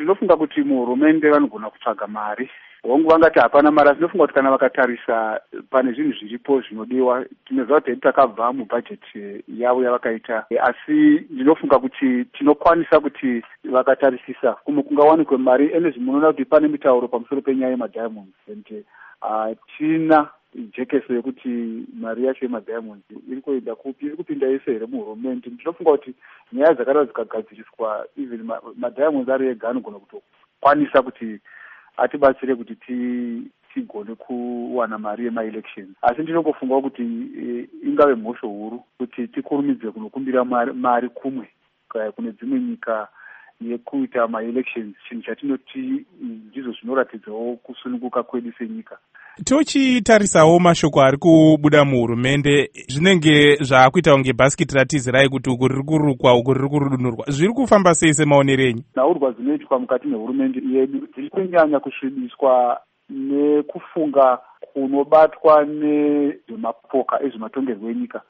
ndinofunga kuti muhurumende vanogona kutsvaga mari. Hongu vangati hapana mari, asi ndinofunga kuti kana vakatarisa pane zvinhu zviripo zvinodiwa, tinoziva kuti takabva mubhajeti yavo yavakaita, asi ndinofunga kuti tinokwanisa kuti vakatarisisa kumwe kungawanikwe mari. Ene munoona kuti pane mitauro pamusoro penyaya yemadiamonds, tina jekeso yekuti mari yacho yemadiamonds iri kuenda kupi, iri kupinda yese here muhurumende. Ndinofunga kuti nyaya dzakadaro dzikagadziriswa, even madiamonds ari ega anogona kutokwanisa kuti atibatsire kuti tigone kuwana mari yema-elections. Asi ndinongofunga kuti ingave mhosvo huru kuti tikurumidze kunokumbira mari kumwe kune dzimwe nyika yekuita ma-elections, chinhu chatinoti ndizvo zvinoratidzawo kusununguka kwedu senyika. Tochitarisawo mashoko ari kubuda muhurumende, zvinenge zvaakuita kunge bhasikiti ratizirai kuti uku riri kurukwa uku riri kurudunurwa. Zviri kufamba sei semaonero enyu? Nhaurwa dzinoitwa mukati mehurumende yedu dziri kunyanya kusvibiswa nekufunga kunobatwa nezvemapoka ezvematongerwo enyika.